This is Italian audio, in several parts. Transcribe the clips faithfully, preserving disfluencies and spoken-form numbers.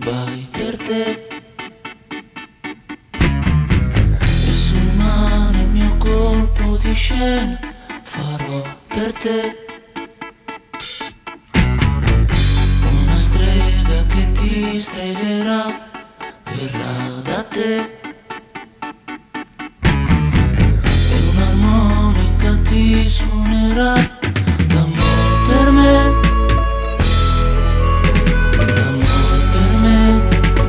rubai per te. E sul mare il mio colpo di scena farò per te. Una strega che ti stregherà verrà da te. E un'armonica ti suonerà d'amore per me. D'amore per me.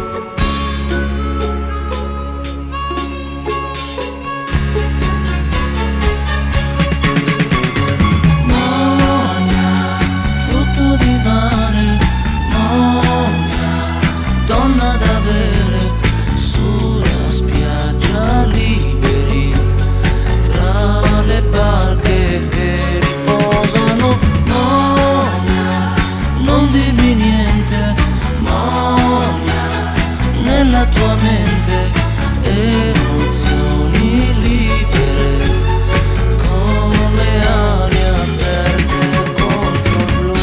Monia, frutto di mare, Monia, donna d'avere sulla spiaggia liberi, tra le barche che riposano. Monia, non dirmi niente, Monia, nella tua mente emozioni libere, con le ali aperte contro il blu.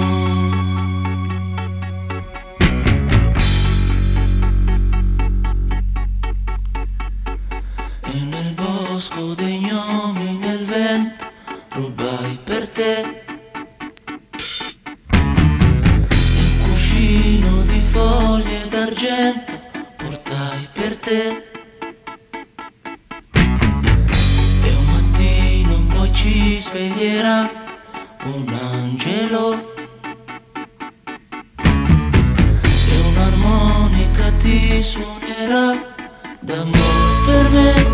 E nel bosco dei gnomi nel vento rubai per te. E un cuscino di foglie d'argento portai per te. E un mattino poi ci sveglierà un angelo. E un'armonica ti suonerà d'amore per me.